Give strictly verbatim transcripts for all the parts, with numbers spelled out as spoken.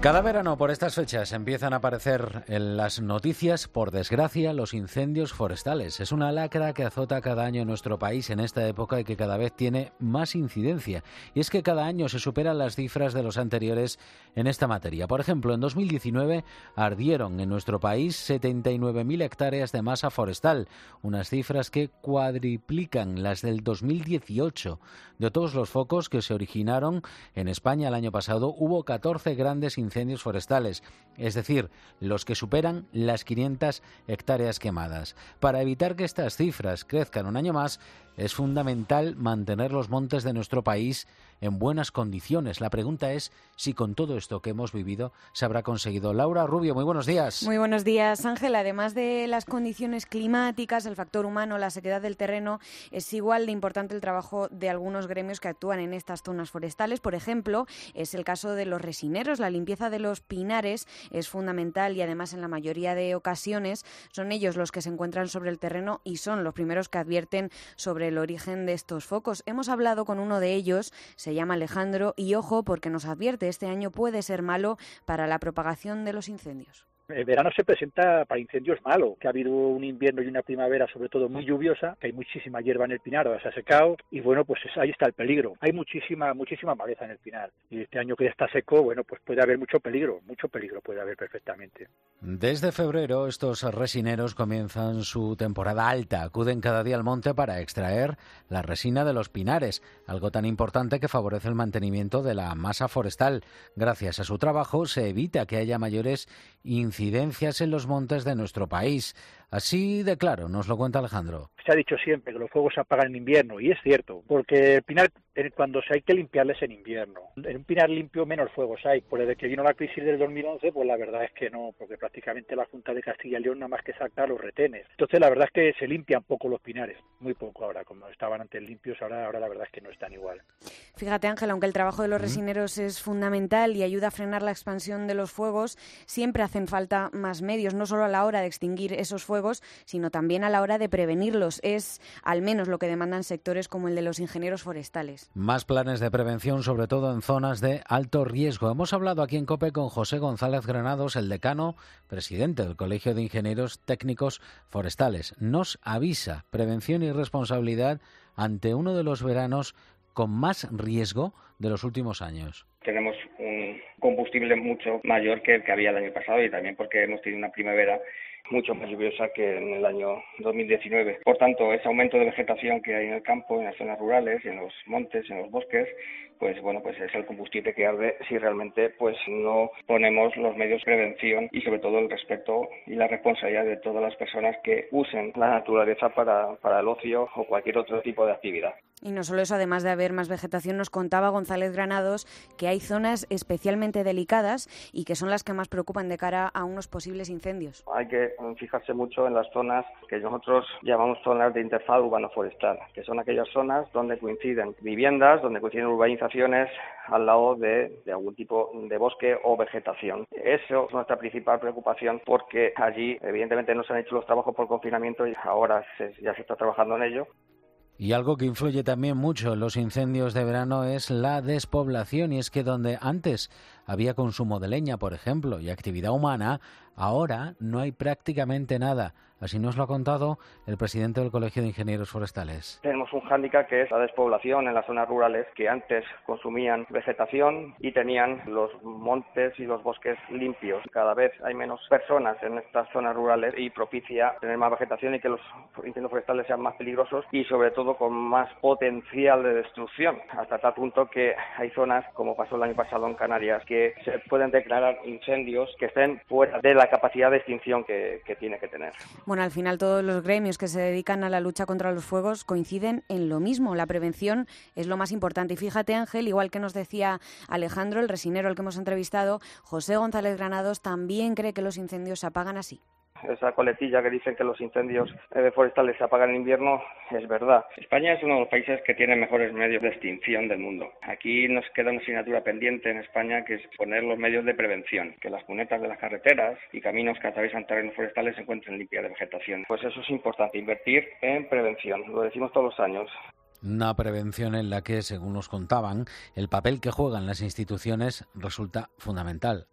Cada verano por estas fechas empiezan a aparecer en las noticias, por desgracia, los incendios forestales. Es una lacra que azota cada año en nuestro país en esta época y que cada vez tiene más incidencia. Y es que cada año se superan las cifras de los anteriores en esta materia. Por ejemplo, en dos mil diecinueve ardieron en nuestro país setenta y nueve mil hectáreas de masa forestal, unas cifras que cuadriplican las del dos mil dieciocho. De todos los focos que se originaron en España el año pasado, hubo catorce grandes incendios incendios forestales, es decir, los que superan las quinientas hectáreas quemadas. Para evitar que estas cifras crezcan un año más, es fundamental mantener los montes de nuestro país en buenas condiciones. La pregunta es si con todo esto que hemos vivido se habrá conseguido. Laura Rubio, muy buenos días. Muy buenos días, Ángel. Además de las condiciones climáticas, el factor humano, la sequedad del terreno, es igual de importante el trabajo de algunos gremios que actúan en estas zonas forestales. Por ejemplo, es el caso de los resineros. La limpieza de los pinares es fundamental y además en la mayoría de ocasiones son ellos los que se encuentran sobre el terreno y son los primeros que advierten sobre el origen de estos focos. Hemos hablado con uno de ellos, se llama Alejandro, y ojo porque nos advierte, este año puede ser malo para la propagación de los incendios. El verano se presenta para incendios malo, que ha habido un invierno y una primavera sobre todo muy lluviosa, que hay muchísima hierba en el pinar, ahora se ha secado, y bueno, pues ahí está el peligro. Hay muchísima muchísima maleza en el pinar, y este año que ya está seco, bueno, pues puede haber mucho peligro, mucho peligro puede haber perfectamente. Desde febrero estos resineros comienzan su temporada alta, acuden cada día al monte para extraer la resina de los pinares, algo tan importante que favorece el mantenimiento de la masa forestal. Gracias a su trabajo se evita que haya mayores incidencias incidencias en los montes de nuestro país. Así de claro, nos lo cuenta Alejandro. Se ha dicho siempre que los fuegos se apagan en invierno, y es cierto, porque el pinar, cuando se hay que limpiarles en invierno, en un pinar limpio menos fuegos hay. Por desde que vino la crisis del dos mil once, pues la verdad es que no, porque prácticamente la Junta de Castilla y León nada más que saca los retenes. Entonces la verdad es que se limpian poco los pinares, muy poco ahora, como estaban antes limpios, ahora, ahora la verdad es que no están igual. Fíjate, Ángel, aunque el trabajo de los resineros ¿Mm? es fundamental y ayuda a frenar la expansión de los fuegos, siempre hacen falta más medios, no solo a la hora de extinguir esos fuegos, sino también a la hora de prevenirlos. Es al menos lo que demandan sectores como el de los ingenieros forestales. Más planes de prevención, sobre todo en zonas de alto riesgo. Hemos hablado aquí en COPE con José González Granados, el decano, presidente del Colegio de Ingenieros Técnicos Forestales. Nos avisa prevención y responsabilidad ante uno de los veranos con más riesgo de los últimos años. Tenemos un combustible mucho mayor que el que había el año pasado y también porque hemos tenido una primavera mucho más lluviosa que en el año dos mil diecinueve. Por tanto, ese aumento de vegetación que hay en el campo, en las zonas rurales, en los montes, en los bosques, pues bueno, pues es el combustible que arde si realmente pues no ponemos los medios de prevención y sobre todo el respeto y la responsabilidad de todas las personas que usen la naturaleza para, para el ocio o cualquier otro tipo de actividad. Y no solo eso, además de haber más vegetación, nos contaba González Granados que hay zonas especialmente delicadas y que son las que más preocupan de cara a unos posibles incendios. Hay que fijarse mucho en las zonas que nosotros llamamos zonas de interfaz urbano-forestal, que son aquellas zonas donde coinciden viviendas, donde coinciden urbanizaciones al lado de, de algún tipo de bosque o vegetación. Eso es nuestra principal preocupación porque allí evidentemente no se han hecho los trabajos por confinamiento y ahora se, ya se está trabajando en ello. Y algo que influye también mucho en los incendios de verano es la despoblación, y es que donde antes había consumo de leña, por ejemplo, y actividad humana, ahora no hay prácticamente nada. Así nos lo ha contado el presidente del Colegio de Ingenieros Forestales. Tenemos un hándicap que es la despoblación en las zonas rurales, que antes consumían vegetación y tenían los montes y los bosques limpios. Cada vez hay menos personas en estas zonas rurales y propicia tener más vegetación y que los incendios forestales sean más peligrosos y sobre todo con más potencial de destrucción, hasta tal punto que hay zonas, como pasó el año pasado en Canarias, que se pueden declarar incendios que estén fuera de la capacidad de extinción que, que tiene que tener. Bueno, al final todos los gremios que se dedican a la lucha contra los fuegos coinciden en lo mismo. La prevención es lo más importante. Y fíjate, Ángel, igual que nos decía Alejandro, el resinero al que hemos entrevistado, José González Granados también cree que los incendios se apagan así. Esa coletilla que dicen que los incendios forestales se apagan en invierno es verdad. España es uno de los países que tiene mejores medios de extinción del mundo. Aquí nos queda una asignatura pendiente en España, que es poner los medios de prevención, que las cunetas de las carreteras y caminos que atraviesan terrenos forestales se encuentren limpias de vegetación. Pues eso es importante, invertir en prevención, lo decimos todos los años. Una prevención en la que, según nos contaban, el papel que juegan las instituciones resulta fundamental.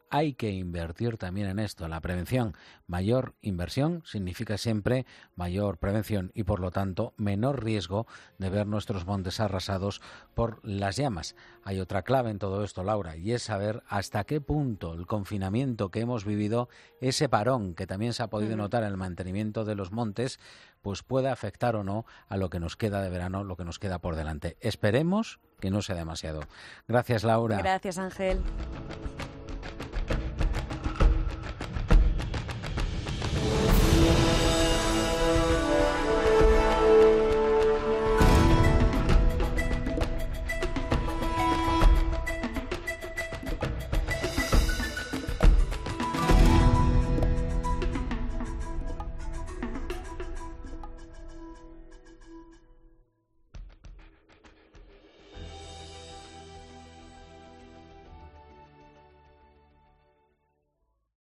hay que invertir también en esto, la prevención. Mayor inversión significa siempre mayor prevención y, por lo tanto, menor riesgo de ver nuestros montes arrasados por las llamas. Hay otra clave en todo esto, Laura, y es saber hasta qué punto el confinamiento que hemos vivido, ese parón que también se ha podido notar en el mantenimiento de los montes, pues puede afectar o no a lo que nos queda de verano, lo que nos queda por delante. Esperemos que no sea demasiado. Gracias, Laura. Gracias, Ángel.